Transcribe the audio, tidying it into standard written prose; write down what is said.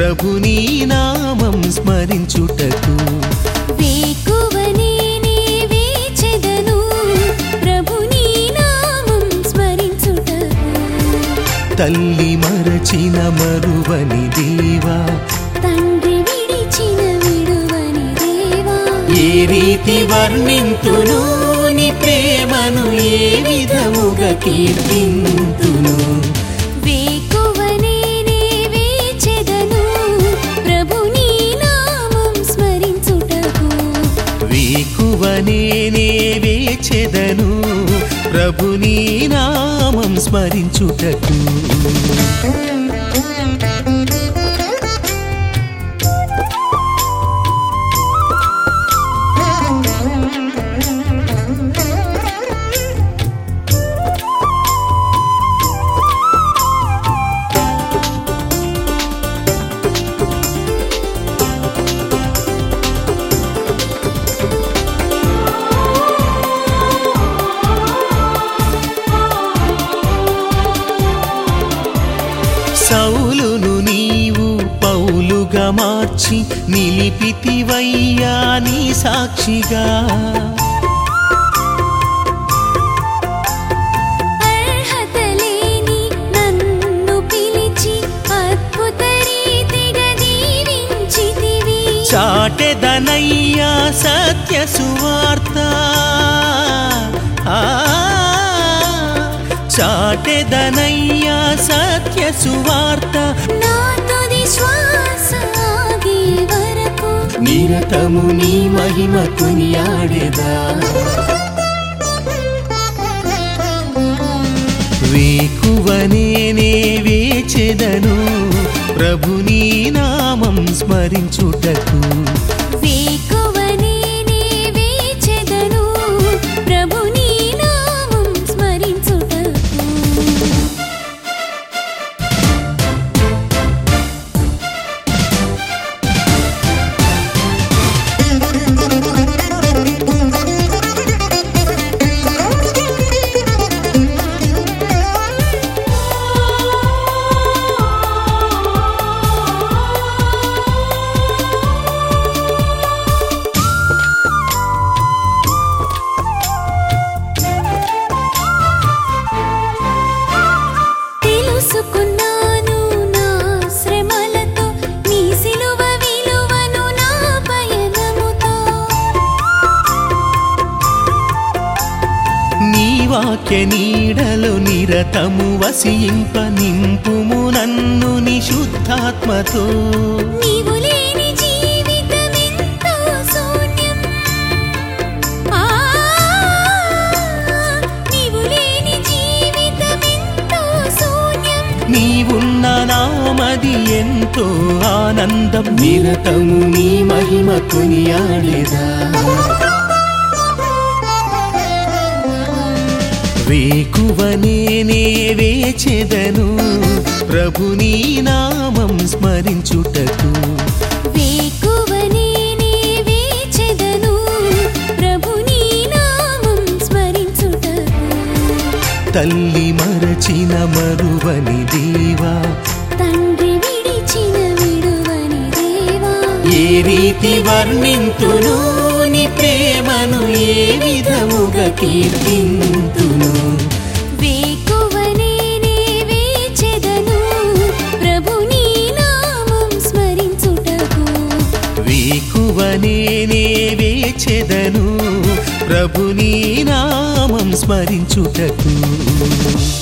ప్రభు నీ నామం స్మరించుటకు వేకువనే నే వేచెదను ప్రభు నీ నామం స్మరించుటకు తల్లి మరచిన మరువని దేవా తండ్రి విడిచిన విడువని దేవా ఏ రీతి వర్ణింతును నీ ప్రేమను ఏ విధముగా కీర్తింతును వేకువనే నే వేచెదను ప్రభు నీ నామం స్మరించుటకు వేకువనే నే వేచెదను ప్రభు నీ నామం స్మరించుటకు సౌలును నీవు పౌలుగా మార్చి నిలిపితివయ్యా నీ సాక్షిగా అర్హత లేని నన్ను పిలిచి అద్భుత రీతిగా దీవించితివి చాటెదనయ్యా సత్య సువార్త చాటెదనయ్యా సత్య సువార్త నా తుది శ్వాస ఆగే వరకు నిరతము నీ మహిమ కొనియాడెదా వేకువనే నే వేచెదను ప్రభు నీ నామం స్మరించుటకు వేకువనే నే వేచెదను ప్రభు నీ నామం స్మరించుటకు తెలుసుకున్నాను నా శ్రమలతో నీ సిలువ విలువను నా పయనముతో నీ వాక్య నీడలో నిరతము వసింప నింపుము నన్ను నీ శుద్ధాత్మతో నీవు లేని జీవితమెంతో శూన్యం నీవు లేని జీవితమెంతో శూన్యం నీవున్న నామది ఎంతో ఆనందం నిరతము నీ మహిమ కొనియాడెదా వేకువనే నే వేచెదను ప్రభు నీ నామం స్మరించుటకు వేకువనే నే వేచెదను ప్రభు నీ నామం స్మరించుటకు తల్లి మరచిన మరువని దేవా తండ్రి విడిచిన విడువని దేవా ఏ రీతి వర్ణింతును నీ ప్రేమను ఏ విధముగా కీర్తింతును వేకువనే నే వేచెదను ప్రభు నీ నామం స్మరించుటకు వేకువనే నే వేచెదను ప్రభు నీ నామం స్మరించుటకు